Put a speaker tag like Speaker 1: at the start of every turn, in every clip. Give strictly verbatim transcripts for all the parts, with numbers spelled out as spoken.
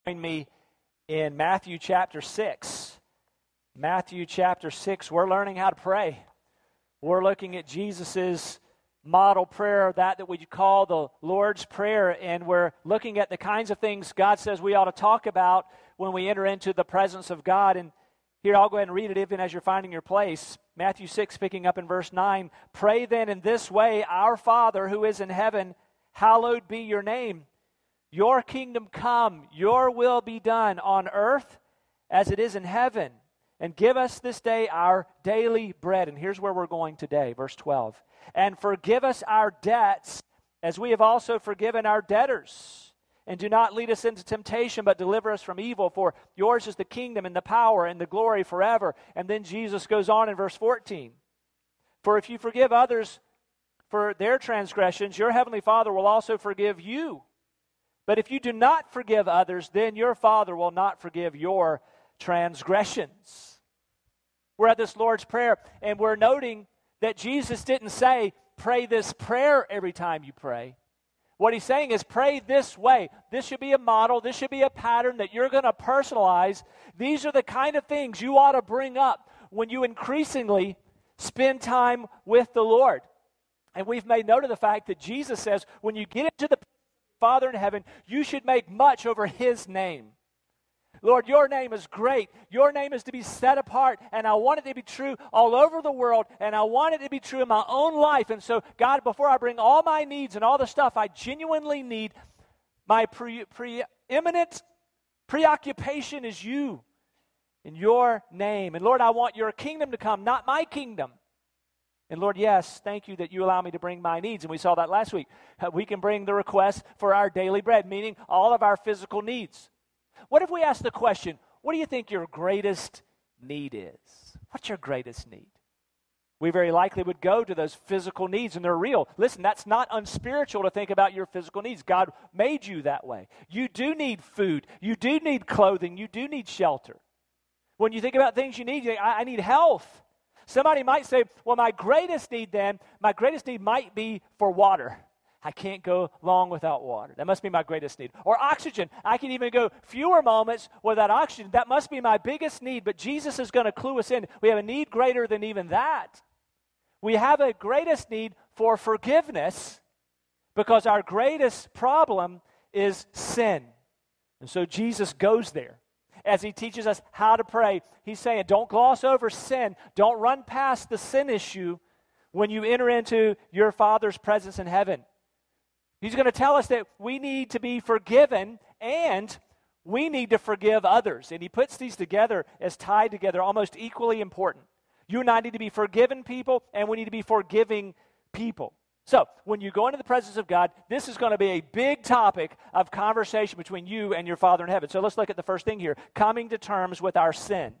Speaker 1: Join me in Matthew chapter six. Matthew chapter six, we're learning how to pray. We're looking at Jesus' model prayer, that that we call the Lord's Prayer, and we're looking at the kinds of things God says we ought to talk about when we enter into the presence of God. And here, I'll go ahead and read it even as you're finding your place. Matthew six, picking up in verse nine. Pray then in this way, Our Father who is in heaven, hallowed be your name. Your kingdom come, your will be done on earth as it is in heaven. And give us this day our daily bread. And here's where we're going today, verse twelve. And forgive us our debts as we have also forgiven our debtors. And do not lead us into temptation, but deliver us from evil. For yours is the kingdom and the power and the glory forever. And then Jesus goes on in verse fourteen. For if you forgive others for their transgressions, your heavenly Father will also forgive you. But if you do not forgive others, then your Father will not forgive your transgressions. We're at this Lord's Prayer, and we're noting that Jesus didn't say, pray this prayer every time you pray. What he's saying is, pray this way. This should be a model. This should be a pattern that you're going to personalize. These are the kind of things you ought to bring up when you increasingly spend time with the Lord. And we've made note of the fact that Jesus says, when you get into the Father in heaven, you should make much over His name. Lord, your name is great. Your name is to be set apart, and I want it to be true all over the world, and I want it to be true in my own life. And so, God, before I bring all my needs and all the stuff I genuinely need, my pre- preeminent preoccupation is you in your name. And Lord, I want your kingdom to come, not my kingdom. And Lord, yes, thank you that you allow me to bring my needs. And we saw that last week. We can bring the request for our daily bread, meaning all of our physical needs. What if we ask the question, what do you think your greatest need is? What's your greatest need? We very likely would go to those physical needs, and they're real. Listen, that's not unspiritual to think about your physical needs. God made you that way. You do need food. You do need clothing. You do need shelter. When you think about things you need, you think, I, I need health. Somebody might say, well, my greatest need then, my greatest need might be for water. I can't go long without water. That must be my greatest need. Or oxygen. I can even go fewer moments without oxygen. That must be my biggest need. But Jesus is going to clue us in. We have a need greater than even that. We have a greatest need for forgiveness because our greatest problem is sin. And so Jesus goes there. As he teaches us how to pray, he's saying, don't gloss over sin. Don't run past the sin issue when you enter into your Father's presence in heaven. He's going to tell us that we need to be forgiven and we need to forgive others. And he puts these together as tied together, almost equally important. You and I need to be forgiven people, and we need to be forgiving people. So, when you go into the presence of God, this is going to be a big topic of conversation between you and your Father in heaven. So let's look at the first thing here, coming to terms with our sin.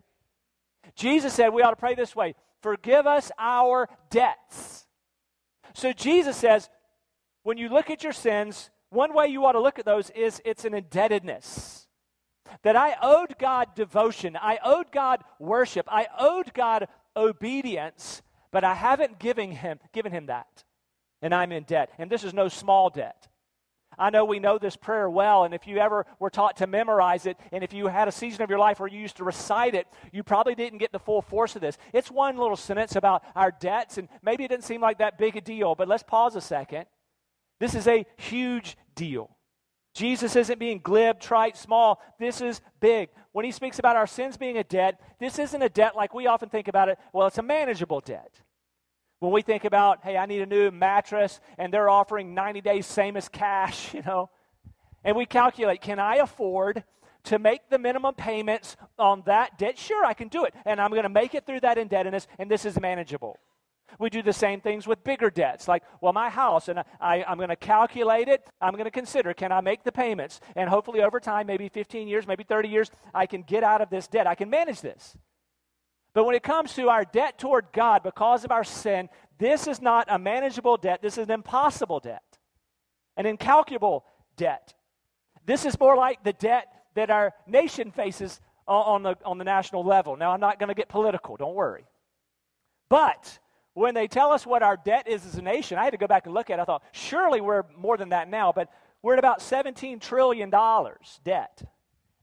Speaker 1: Jesus said we ought to pray this way, forgive us our debts. So Jesus says, when you look at your sins, one way you ought to look at those is it's an indebtedness. That I owed God devotion, I owed God worship, I owed God obedience, but I haven't given him, given him that. And I'm in debt. And this is no small debt. I know we know this prayer well, and if you ever were taught to memorize it, and if you had a season of your life where you used to recite it, you probably didn't get the full force of this. It's one little sentence about our debts, and maybe it didn't seem like that big a deal, but let's pause a second. This is a huge deal. Jesus isn't being glib, trite, small. This is big. When he speaks about our sins being a debt, this isn't a debt like we often think about it. Well, it's a manageable debt. When we think about, hey, I need a new mattress, and they're offering ninety days same as cash, you know, and we calculate, can I afford to make the minimum payments on that debt? Sure, I can do it, and I'm going to make it through that indebtedness, and this is manageable. We do the same things with bigger debts, like, well, my house, and I, I'm going to calculate it. I'm going to consider, can I make the payments? And hopefully over time, maybe fifteen years, maybe thirty years, I can get out of this debt. I can manage this. But when it comes to our debt toward God because of our sin, this is not a manageable debt. This is an impossible debt, an incalculable debt. This is more like the debt that our nation faces on the, on the national level. Now, I'm not going to get political, don't worry. But when they tell us what our debt is as a nation, I had to go back and look at it. I thought, surely we're more than that now, but we're at about seventeen trillion dollars debt.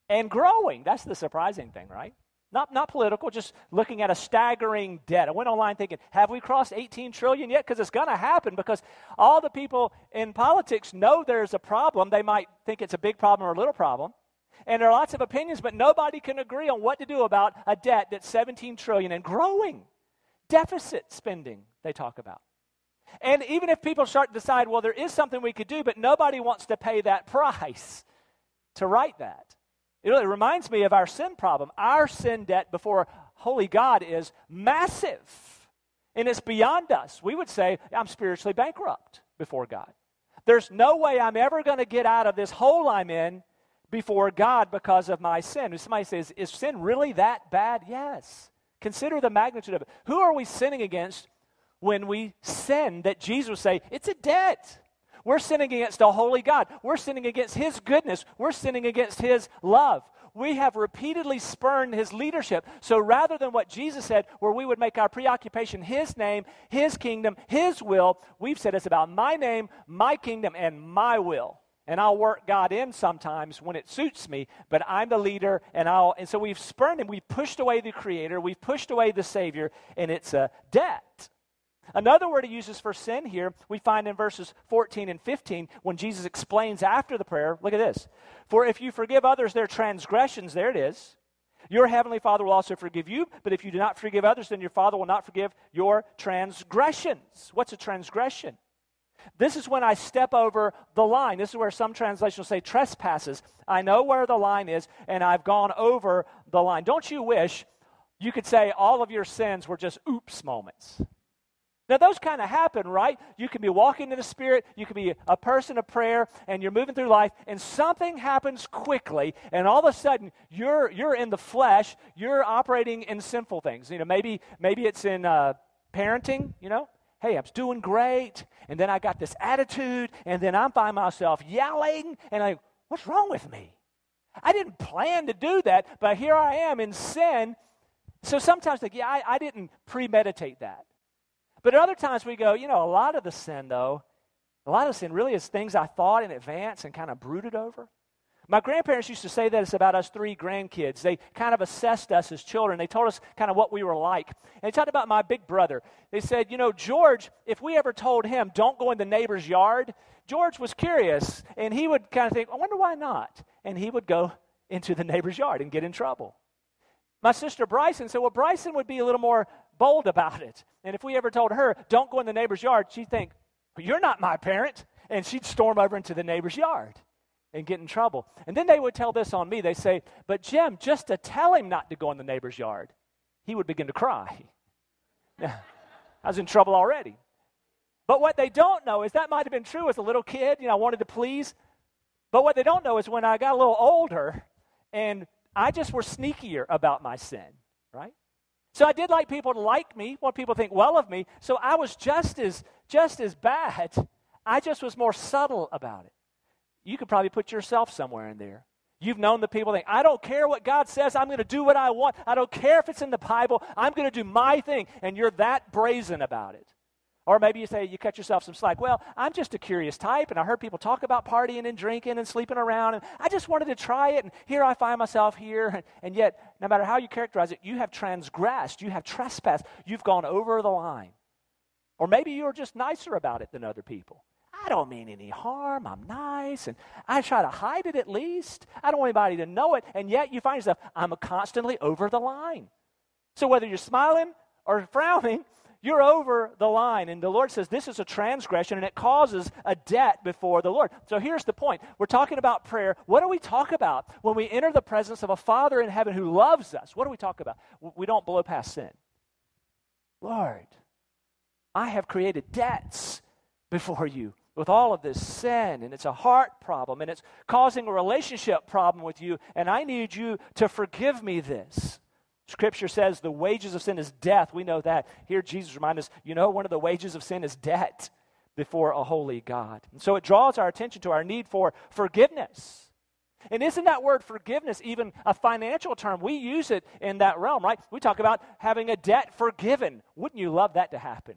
Speaker 1: and growing. That's the surprising thing, right? Not, not political, just looking at a staggering debt. I went online thinking, have we crossed eighteen trillion yet? Because it's going to happen, because all the people in politics know there's a problem. They might think it's a big problem or a little problem. And there are lots of opinions, but nobody can agree on what to do about a debt that's seventeen trillion and growing. Deficit spending, they talk about. And even if people start to decide, well, there is something we could do, but nobody wants to pay that price to right that. It really reminds me of our sin problem. Our sin debt before holy God is massive, and it's beyond us. We would say, I'm spiritually bankrupt before God. There's no way I'm ever going to get out of this hole I'm in before God because of my sin. If somebody says, is sin really that bad? Yes. Consider the magnitude of it. Who are we sinning against when we sin that Jesus would say, it's a debt? We're sinning against a holy God. We're sinning against His goodness. We're sinning against His love. We have repeatedly spurned His leadership. So rather than what Jesus said, where we would make our preoccupation His name, His kingdom, His will, we've said it's about my name, my kingdom, and my will. And I'll work God in sometimes when it suits me, but I'm the leader, and I'll. And so we've spurned Him. We've pushed away the Creator. We've pushed away the Savior, and it's a debt. Another word He uses for sin here, we find in verses fourteen and fifteen, when Jesus explains after the prayer. Look at this. For if you forgive others their transgressions, there it is, your heavenly Father will also forgive you. But if you do not forgive others, then your Father will not forgive your transgressions. What's a transgression? This is when I step over the line. This is where some translations will say trespasses. I know where the line is, and I've gone over the line. Don't you wish you could say all of your sins were just oops moments? Now, those kind of happen, right? You can be walking in the Spirit, you can be a person of prayer, and you're moving through life, and something happens quickly, and all of a sudden, you're you're in the flesh, you're operating in sinful things. You know, maybe maybe it's in uh, parenting, you know? Hey, I'm doing great, and then I got this attitude, and then I find myself yelling, and I'm like, what's wrong with me? I didn't plan to do that, but here I am in sin. So sometimes, like, yeah, I, I didn't premeditate that. But at other times we go, you know, a lot of the sin, though, a lot of sin really is things I thought in advance and kind of brooded over. My grandparents used to say this about us three grandkids. They kind of assessed us as children. They told us kind of what we were like. And they talked about my big brother. They said, you know, George, if we ever told him, don't go in the neighbor's yard, George was curious, and he would kind of think, I wonder why not? And he would go into the neighbor's yard and get in trouble. My sister Bryson said, well, Bryson would be a little more bold about it. And if we ever told her, don't go in the neighbor's yard, she'd think, well, you're not my parent. And she'd storm over into the neighbor's yard and get in trouble. And then they would tell this on me. They say, but Jim, just to tell him not to go in the neighbor's yard, he would begin to cry. I was in trouble already. But what they don't know is that might have been true as a little kid. You know, I wanted to please. But what they don't know is when I got a little older and I just was sneakier about my sin, right? So I did like people to like me, want people to think well of me. So I was just as just as bad. I just was more subtle about it. You could probably put yourself somewhere in there. You've known the people that think, I don't care what God says. I'm going to do what I want. I don't care if it's in the Bible. I'm going to do my thing. And you're that brazen about it. Or maybe you say, you cut yourself some slack. Well, I'm just a curious type, and I heard people talk about partying and drinking and sleeping around, and I just wanted to try it, and here I find myself here. And, and yet, no matter how you characterize it, you have transgressed. You have trespassed. You've gone over the line. Or maybe you're just nicer about it than other people. I don't mean any harm. I'm nice, and I try to hide it at least. I don't want anybody to know it, and yet you find yourself, I'm constantly over the line. So whether you're smiling or frowning, you're over the line. And the Lord says this is a transgression, and it causes a debt before the Lord. So here's the point. We're talking about prayer. What do we talk about when we enter the presence of a Father in heaven who loves us? What do we talk about? We don't blow past sin. Lord, I have created debts before you with all of this sin, and it's a heart problem, and it's causing a relationship problem with you, and I need you to forgive me this. Scripture says the wages of sin is death. We know that. Here Jesus reminds us, you know, one of the wages of sin is debt before a holy God. And so it draws our attention to our need for forgiveness. And isn't that word forgiveness even a financial term? We use it in that realm, right? We talk about having a debt forgiven. Wouldn't you love that to happen?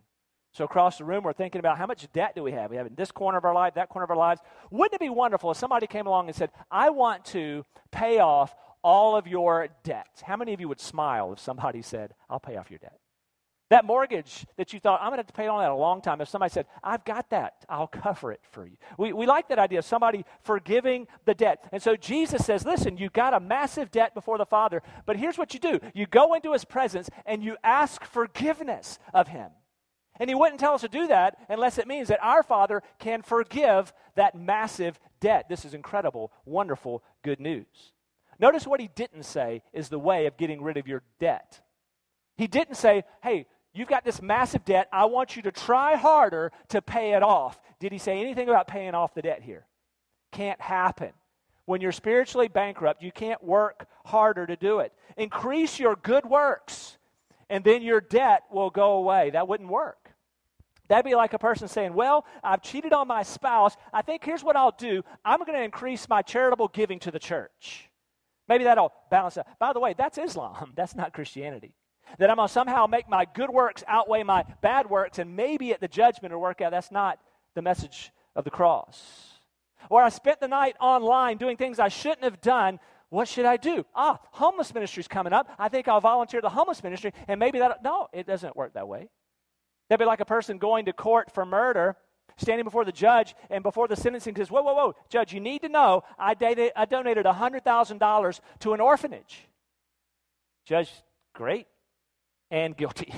Speaker 1: So across the room, we're thinking about how much debt do we have? We have in this corner of our life, that corner of our lives. Wouldn't it be wonderful if somebody came along and said, I want to pay off all of your debts? How many of you would smile if somebody said, I'll pay off your debt? That mortgage that you thought, I'm going to have to pay on that a long time. If somebody said, I've got that, I'll cover it for you. We, we like that idea of somebody forgiving the debt. And so Jesus says, listen, you've got a massive debt before the Father, but here's what you do. You go into his presence and you ask forgiveness of him. And he wouldn't tell us to do that unless it means that our Father can forgive that massive debt. This is incredible, wonderful, good news. Notice what he didn't say is the way of getting rid of your debt. He didn't say, hey, you've got this massive debt. I want you to try harder to pay it off. Did he say anything about paying off the debt here? Can't happen. When you're spiritually bankrupt, you can't work harder to do it. Increase your good works, and then your debt will go away. That wouldn't work. That'd be like a person saying, well, I've cheated on my spouse. I think here's what I'll do. I'm going to increase my charitable giving to the church. Maybe that'll balance out. By the way, that's Islam. That's not Christianity. That I'm going to somehow make my good works outweigh my bad works, and maybe at the judgment it'll work out. That's not the message of the cross. Or I spent the night online doing things I shouldn't have done. What should I do? Ah, homeless ministry's coming up. I think I'll volunteer the homeless ministry, and maybe that. No, it doesn't work that way. That'd be like a person going to court for murder, standing before the judge, and before the sentencing says, whoa, whoa, whoa, judge, you need to know I, dated, I donated one hundred thousand dollars to an orphanage. Judge, great, and guilty.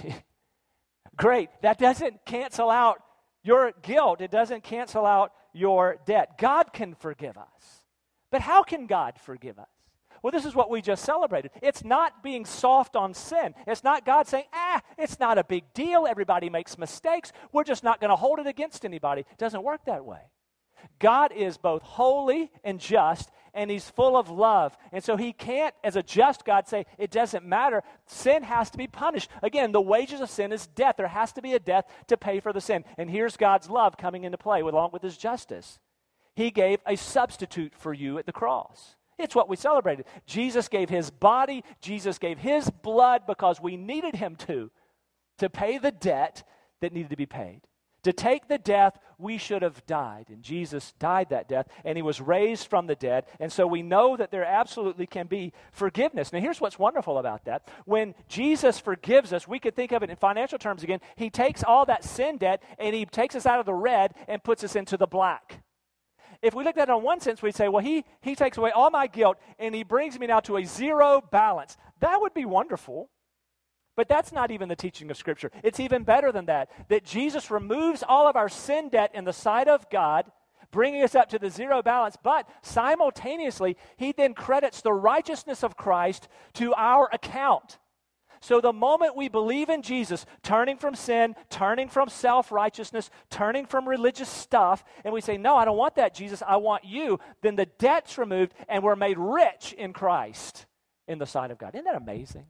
Speaker 1: Great. That doesn't cancel out your guilt. It doesn't cancel out your debt. God can forgive us. But how can God forgive us? Well, this is what we just celebrated. It's not being soft on sin. It's not God saying, ah, it's not a big deal. Everybody makes mistakes. We're just not going to hold it against anybody. It doesn't work that way. God is both holy and just, and he's full of love. And so he can't, as a just God, say, it doesn't matter. Sin has to be punished. Again, the wages of sin is death. There has to be a death to pay for the sin. And here's God's love coming into play along with his justice. He gave a substitute for you at the cross. It's what we celebrated. Jesus gave his body, Jesus gave his blood because we needed him to, to pay the debt that needed to be paid. To take the death we should have died. And Jesus died that death, and he was raised from the dead. And so we know that there absolutely can be forgiveness. Now here's what's wonderful about that. When Jesus forgives us, we could think of it in financial terms again. He takes all that sin debt, and he takes us out of the red and puts us into the black. If we looked at it in one sense, we'd say, well, he, he takes away all my guilt, and he brings me now to a zero balance. That would be wonderful. But that's not even the teaching of Scripture. It's even better than that, that Jesus removes all of our sin debt in the sight of God, bringing us up to the zero balance, but simultaneously, he then credits the righteousness of Christ to our account. So the moment we believe in Jesus, turning from sin, turning from self-righteousness, turning from religious stuff, and we say, no, I don't want that, Jesus, I want you, then the debt's removed, and we're made rich in Christ in the sight of God. Isn't that amazing?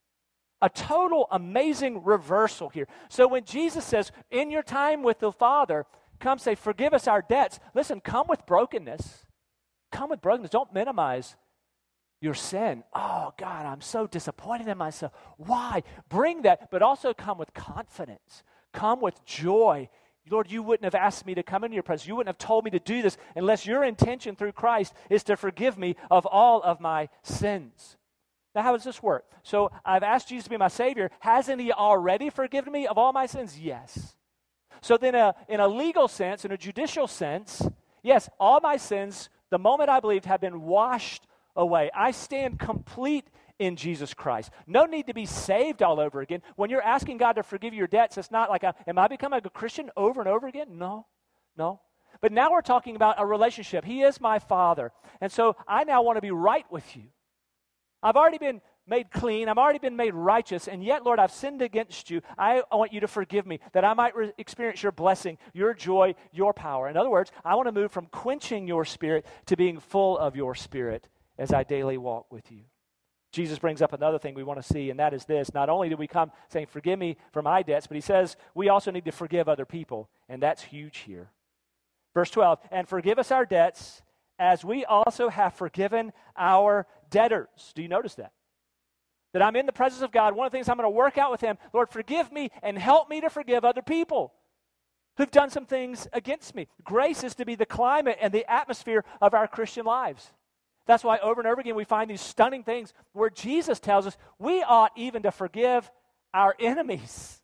Speaker 1: A total amazing reversal here. So when Jesus says, in your time with the Father, come say, forgive us our debts. Listen, come with brokenness. Come with brokenness. Don't minimize your sin. Oh, God, I'm so disappointed in myself. Why? Bring that, but also come with confidence. Come with joy. Lord, you wouldn't have asked me to come into your presence. You wouldn't have told me to do this unless your intention through Christ is to forgive me of all of my sins. Now, how does this work? So I've asked Jesus to be my Savior. Hasn't he already forgiven me of all my sins? Yes. So then uh, in a legal sense, in a judicial sense, yes, all my sins, the moment I believed, have been washed away. I stand complete in Jesus Christ. No need to be saved all over again. When you're asking God to forgive your debts, it's not like, a, am I becoming a Christian over and over again? No, no. But now we're talking about a relationship. He is my Father. And so I now want to be right with you. I've already been made clean. I've already been made righteous. And yet, Lord, I've sinned against you. I want you to forgive me, that I might re- experience your blessing, your joy, your power. In other words, I want to move from quenching your spirit to being full of your spirit as I daily walk with you. Jesus brings up another thing we want to see, and that is this. Not only do we come saying, forgive me for my debts, but he says we also need to forgive other people, and that's huge here. Verse twelve, and forgive us our debts as we also have forgiven our debtors. Do you notice that? That I'm in the presence of God. One of the things I'm going to work out with him, Lord, forgive me and help me to forgive other people. who've done some things against me. Grace is to be the climate and the atmosphere of our Christian lives. That's why over and over again we find these stunning things where Jesus tells us we ought even to forgive our enemies.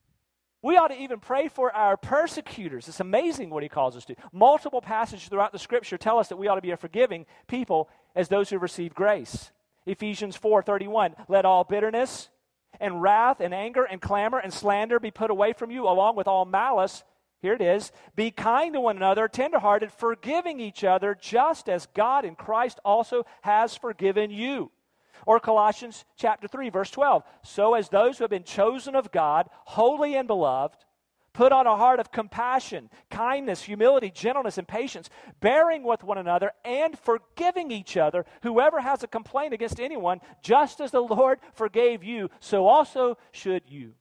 Speaker 1: We ought to even pray for our persecutors. It's amazing what he calls us to. Multiple passages throughout the Scripture tell us that we ought to be a forgiving people as those who receive grace. Ephesians four thirty-one, let all bitterness and wrath and anger and clamor and slander be put away from you, along with all malice. Here it is. Be kind to one another, tenderhearted, forgiving each other, just as God in Christ also has forgiven you. Or Colossians chapter three, verse twelve. So as those who have been chosen of God, holy and beloved, put on a heart of compassion, kindness, humility, gentleness, and patience, bearing with one another and forgiving each other. Whoever has a complaint against anyone, just as the Lord forgave you, so also should you.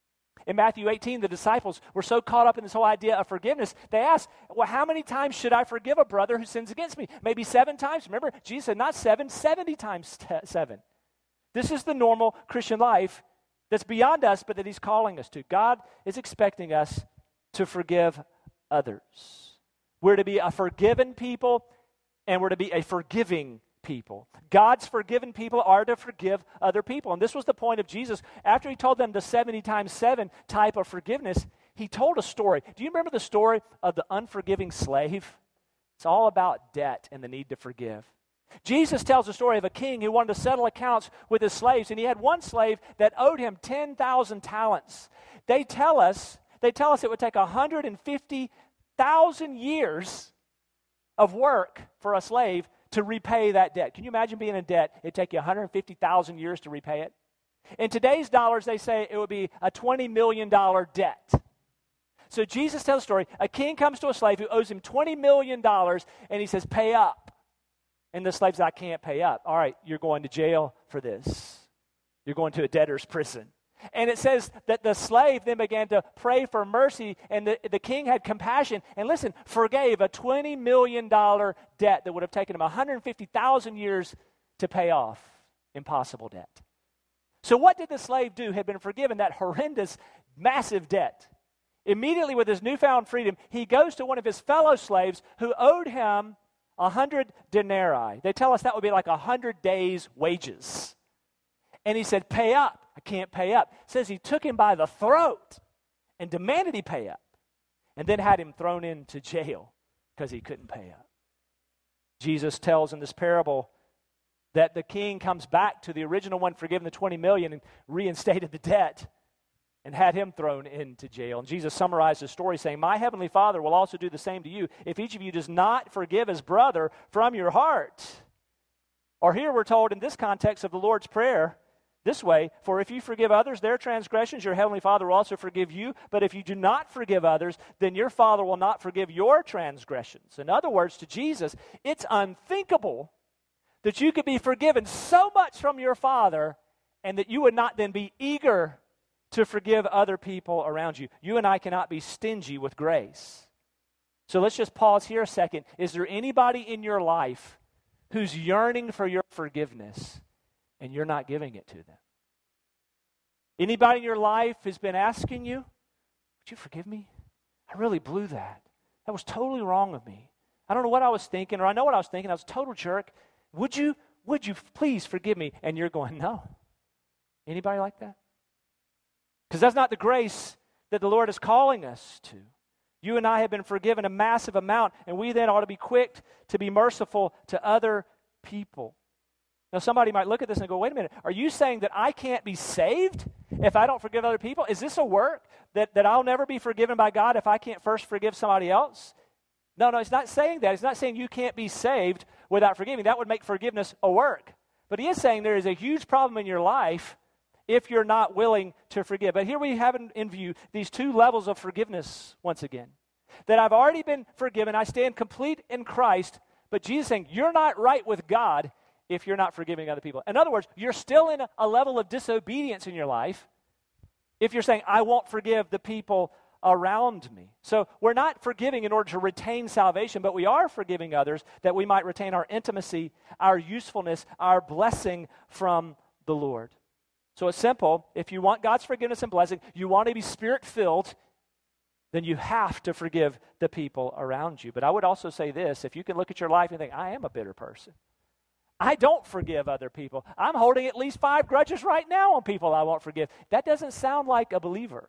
Speaker 1: In Matthew eighteen, the disciples were so caught up in this whole idea of forgiveness, they asked, well, how many times should I forgive a brother who sins against me? Maybe seven times. Remember, Jesus said not seven, seventy times seven. This is the normal Christian life that's beyond us, but that he's calling us to. God is expecting us to forgive others. We're to be a forgiven people, and we're to be a forgiving people. God's forgiven people are to forgive other people. And this was the point of Jesus. After he told them the seventy times seven type of forgiveness, he told a story. Do you remember the story of the unforgiving slave? It's all about debt and the need to forgive. Jesus tells the story of a king who wanted to settle accounts with his slaves, and he had one slave that owed him ten thousand talents. They tell us, they tell us it would take one hundred fifty thousand years of work for a slave to repay that debt. Can you imagine being in debt? It'd take you one hundred fifty thousand years to repay it. In today's dollars, they say it would be a twenty million dollars debt. So Jesus tells a story. A king comes to a slave who owes him twenty million dollars, and he says, pay up. And the slave says, I can't pay up. All right, you're going to jail for this. You're going to a debtor's prison. And it says that the slave then began to pray for mercy, and the, the king had compassion, and listen, forgave a twenty million dollars debt that would have taken him one hundred fifty thousand years to pay off. Impossible debt. So what did the slave do? Had been forgiven that horrendous, massive debt. Immediately with his newfound freedom, he goes to one of his fellow slaves who owed him one hundred denarii. They tell us that would be like one hundred days' wages. And he said, pay up. I can't pay up. It says he took him by the throat and demanded he pay up, and then had him thrown into jail because he couldn't pay up. Jesus tells in this parable that the king comes back to the original one, forgiven the twenty million and reinstated the debt, and had him thrown into jail. And Jesus summarized the story saying, my heavenly Father will also do the same to you if each of you does not forgive his brother from your heart. Or here we're told in this context of the Lord's Prayer, this way, for if you forgive others their transgressions, your heavenly Father will also forgive you. But if you do not forgive others, then your Father will not forgive your transgressions. In other words, to Jesus, it's unthinkable that you could be forgiven so much from your Father and that you would not then be eager to forgive other people around you. You and I cannot be stingy with grace. So let's just pause here a second. Is there anybody in your life who's yearning for your forgiveness and you're not giving it to them? Anybody in your life has been asking you, would you forgive me? I really blew that. That was totally wrong of me. I don't know what I was thinking, or I know what I was thinking. I was a total jerk. Would you, would you please forgive me? And you're going, no. Anybody like that? Because that's not the grace that the Lord is calling us to. You and I have been forgiven a massive amount, and we then ought to be quick to be merciful to other people. Now, somebody might look at this and go, wait a minute, are you saying that I can't be saved if I don't forgive other people? Is this a work that, that I'll never be forgiven by God if I can't first forgive somebody else? No, no, it's not saying that. It's not saying you can't be saved without forgiving. That would make forgiveness a work. But he is saying there is a huge problem in your life if you're not willing to forgive. But here we have in, in view these two levels of forgiveness once again. That I've already been forgiven, I stand complete in Christ, but Jesus is saying you're not right with God if you're not forgiving other people. In other words, you're still in a, a level of disobedience in your life if you're saying, I won't forgive the people around me. So we're not forgiving in order to retain salvation, but we are forgiving others that we might retain our intimacy, our usefulness, our blessing from the Lord. So it's simple. If you want God's forgiveness and blessing, you want to be Spirit-filled, then you have to forgive the people around you. But I would also say this, if you can look at your life and think, I am a bitter person. I don't forgive other people. I'm holding at least five grudges right now on people I won't forgive. That doesn't sound like a believer.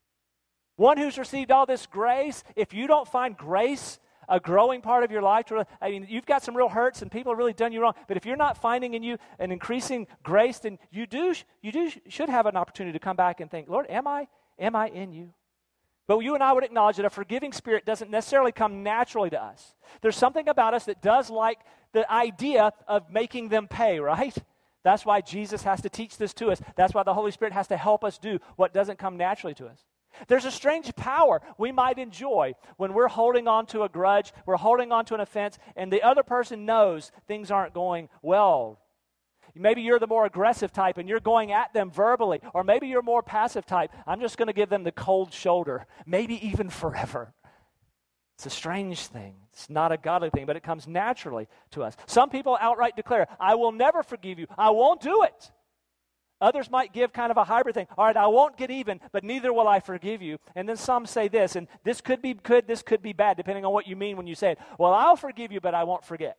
Speaker 1: One who's received all this grace, if you don't find grace a growing part of your life, to, I mean, you've got some real hurts and people have really done you wrong, but if you're not finding in you an increasing grace, then you do, you do should have an opportunity to come back and think, Lord, am I, am I in you? But you and I would acknowledge that a forgiving spirit doesn't necessarily come naturally to us. There's something about us that does like the idea of making them pay, right? That's why Jesus has to teach this to us. That's why the Holy Spirit has to help us do what doesn't come naturally to us. There's a strange power we might enjoy when we're holding on to a grudge, we're holding on to an offense, and the other person knows things aren't going well. Maybe you're the more aggressive type and you're going at them verbally, or maybe you're more passive type. I'm just going to give them the cold shoulder, maybe even forever. It's a strange thing. It's not a godly thing, but it comes naturally to us. Some people outright declare, I will never forgive you. I won't do it. Others might give kind of a hybrid thing. All right, I won't get even, but neither will I forgive you. And then some say this, and this could be good, this could be bad, depending on what you mean when you say it. Well, I'll forgive you, but I won't forget.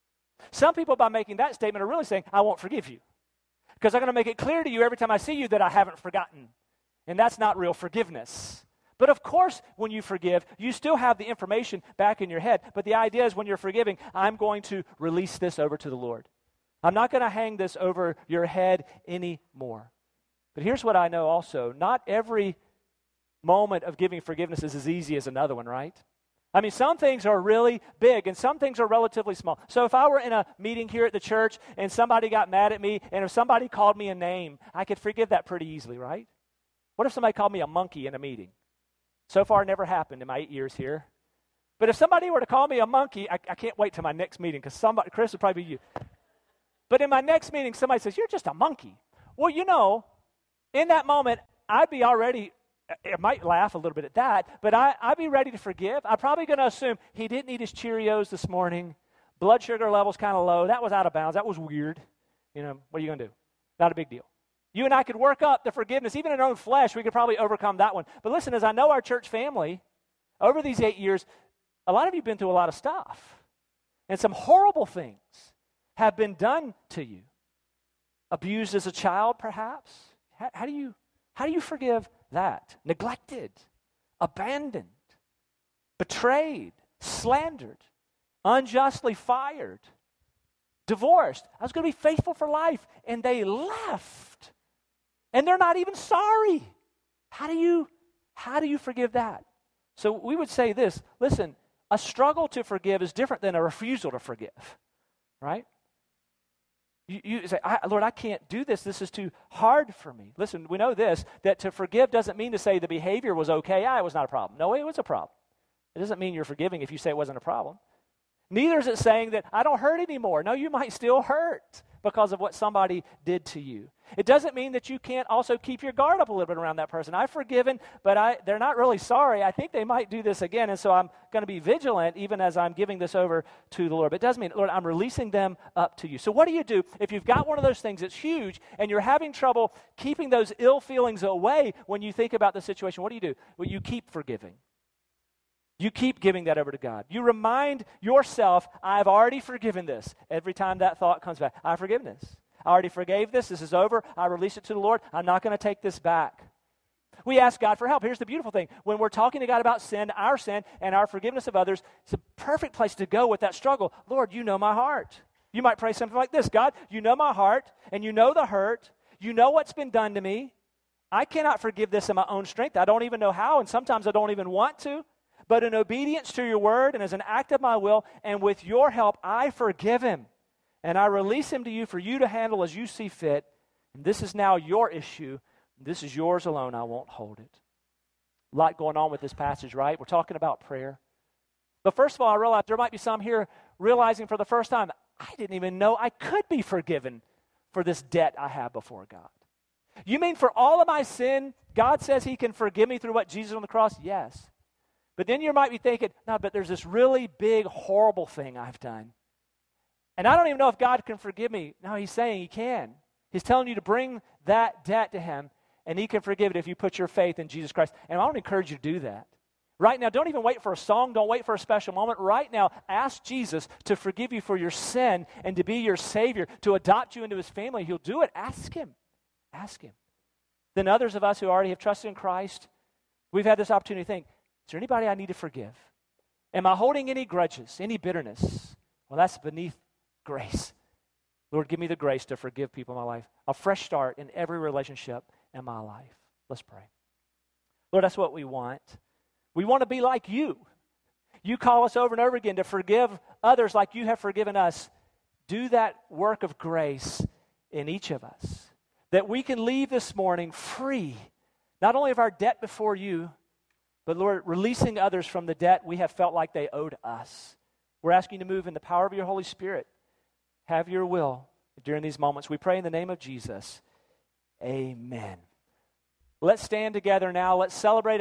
Speaker 1: Some people, by making that statement, are really saying, I won't forgive you. Because I'm going to make it clear to you every time I see you that I haven't forgotten. And that's not real forgiveness. But of course, when you forgive, you still have the information back in your head. But the idea is when you're forgiving, I'm going to release this over to the Lord. I'm not going to hang this over your head anymore. But here's what I know also. Not every moment of giving forgiveness is as easy as another one, right? I mean, some things are really big and some things are relatively small. So if I were in a meeting here at the church and somebody got mad at me and if somebody called me a name, I could forgive that pretty easily, right? What if somebody called me a monkey in a meeting? So far, never happened in my eight years here. But if somebody were to call me a monkey, I, I can't wait till my next meeting because somebody, Chris, would probably be you. But in my next meeting, somebody says, you're just a monkey. Well, you know, in that moment, I'd be already, I might laugh a little bit at that, but I, I'd be ready to forgive. I'm probably going to assume he didn't eat his Cheerios this morning. Blood sugar level's kind of low. That was out of bounds. That was weird. You know, what are you going to do? Not a big deal. You and I could work up the forgiveness. Even in our own flesh, we could probably overcome that one. But listen, as I know our church family, over these eight years, a lot of you have been through a lot of stuff. And some horrible things have been done to you. Abused as a child, perhaps. How, how do you how do you forgive that? Neglected, abandoned, betrayed, slandered, unjustly fired, divorced. I was going to be faithful for life, and they left. And they're not even sorry. How do you how do you forgive that? So we would say this, listen, a struggle to forgive is different than a refusal to forgive, right? You, you say, I, Lord, I can't do this. This is too hard for me. Listen, we know this, that to forgive doesn't mean to say the behavior was okay. Ah, it was not a problem. No, it was a problem. It doesn't mean you're forgiving if you say it wasn't a problem. Neither is it saying that I don't hurt anymore. No, you might still hurt because of what somebody did to you. It doesn't mean that you can't also keep your guard up a little bit around that person. I've forgiven, but I, they're not really sorry. I think they might do this again, and so I'm going to be vigilant even as I'm giving this over to the Lord. But it does mean, Lord, I'm releasing them up to you. So what do you do if you've got one of those things that's huge and you're having trouble keeping those ill feelings away when you think about the situation? What do you do? Well, you keep forgiving. You keep giving that over to God. You remind yourself, I've already forgiven this. Every time that thought comes back, I've forgiven this. I already forgave this. This is over. I release it to the Lord. I'm not going to take this back. We ask God for help. Here's the beautiful thing. When we're talking to God about sin, our sin, and our forgiveness of others, it's a perfect place to go with that struggle. Lord, you know my heart. You might pray something like this. God, you know my heart, and you know the hurt. You know what's been done to me. I cannot forgive this in my own strength. I don't even know how, and sometimes I don't even want to. But in obedience to your word and as an act of my will, and with your help, I forgive him. And I release him to you for you to handle as you see fit. And this is now your issue. This is yours alone. I won't hold it. A lot going on with this passage, right? We're talking about prayer. But first of all, I realize there might be some here realizing for the first time, I didn't even know I could be forgiven for this debt I have before God. You mean for all of my sin, God says he can forgive me through what Jesus on the cross? Yes. But then you might be thinking, no, but there's this really big, horrible thing I've done. And I don't even know if God can forgive me. No, he's saying he can. He's telling you to bring that debt to him, and he can forgive it if you put your faith in Jesus Christ. And I want to encourage you to do that. Right now, don't even wait for a song. Don't wait for a special moment. Right now, ask Jesus to forgive you for your sin and to be your Savior, to adopt you into his family. He'll do it. Ask him. Ask him. Then others of us who already have trusted in Christ, we've had this opportunity to think, is there anybody I need to forgive? Am I holding any grudges, any bitterness? Well, that's beneath grace. Lord, give me the grace to forgive people in my life. A fresh start in every relationship in my life. Let's pray. Lord, that's what we want. We want to be like you. You call us over and over again to forgive others like you have forgiven us. Do that work of grace in each of us, that we can leave this morning free, not only of our debt before you, but Lord, releasing others from the debt we have felt like they owed us. We're asking you to move in the power of your Holy Spirit. Have your will during these moments. We pray in the name of Jesus. Amen. Let's stand together now. Let's celebrate